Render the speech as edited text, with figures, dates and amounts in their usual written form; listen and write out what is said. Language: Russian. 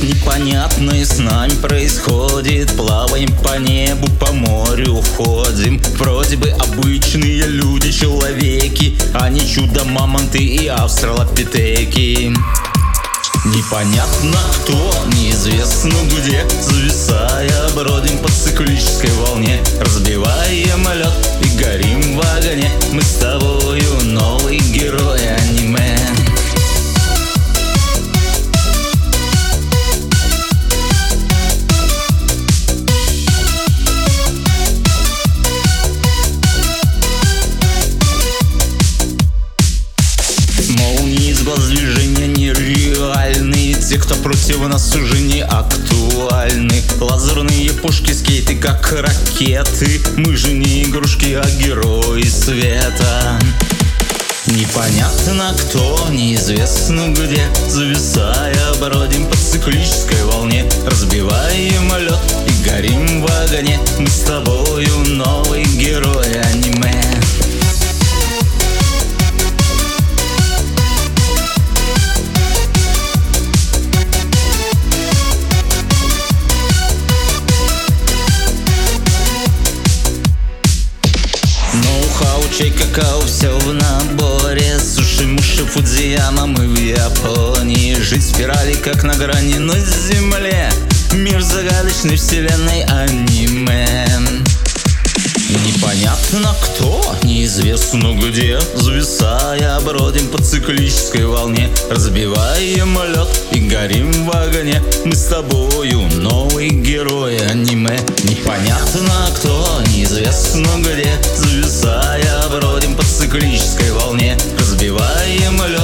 непонятное с нами происходит. Плаваем по небу, по морю ходим. Вроде бы обычные люди, человеки, а не чудо-мамонты и австралопитеки. Непонятно кто, неизвестно где, зависая, бродим по циклической волне. Разбиваем лед и горим в огне. Мы с тобою новый герой аниме. Молнии из глаз, движения нереальные. Те, кто против нас, уже не актуальны. Лазерные пушки, скейты как ракеты. Мы же не игрушки, а герои света. Непонятно кто, неизвестно где, зависая, бродим по циклической волне. Разбиваем лед и горим в огне. Мы с тобою новый герой аниме. Ноу-хау, чай, какао, все в наборе. Суши-муши, Фудзияма, мы в Японии. Жить в спирали, как на грани на земле. Мир загадочной вселенной аниме. Непонятно кто, неизвестно где, зависая, бродим по циклической волне. Разбиваем лед и горим в огне. Мы с тобою новый герой аниме. Непонятно кто, неизвестно где, зависая, бродим по циклической волне. Разбиваем лед